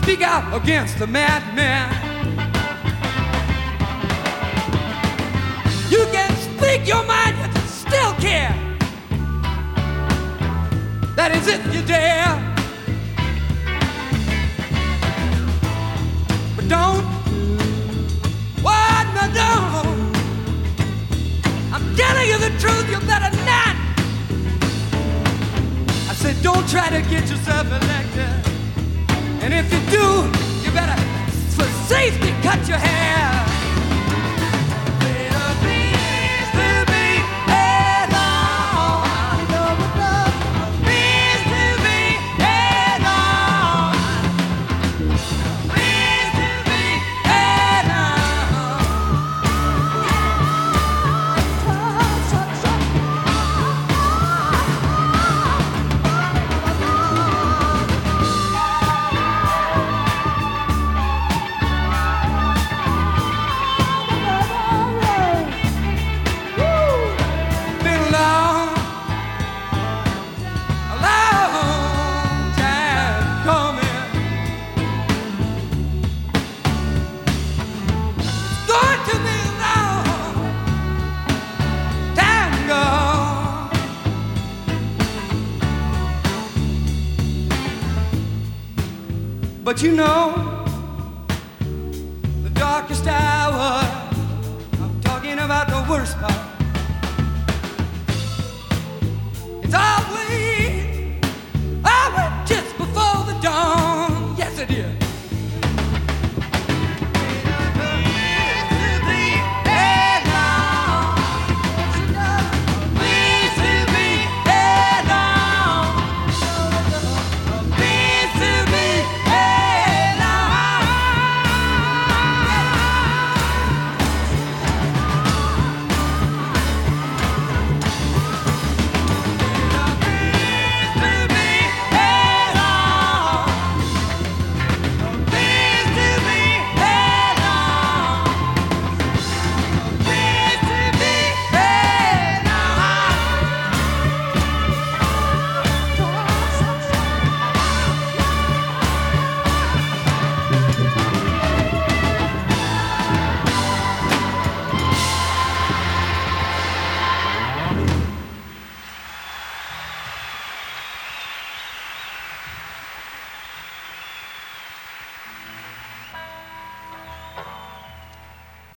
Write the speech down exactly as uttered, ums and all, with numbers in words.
speak out against the madman. You can speak your mind, yet still care. That is if you dare. But don't, what, no, don't. I'm telling you the truth, you better not. I said don't try to get yourself elected. And if you do, you better, for safety, cut your hair. But you know, the darkest hour, I'm talking about the worst part. It's all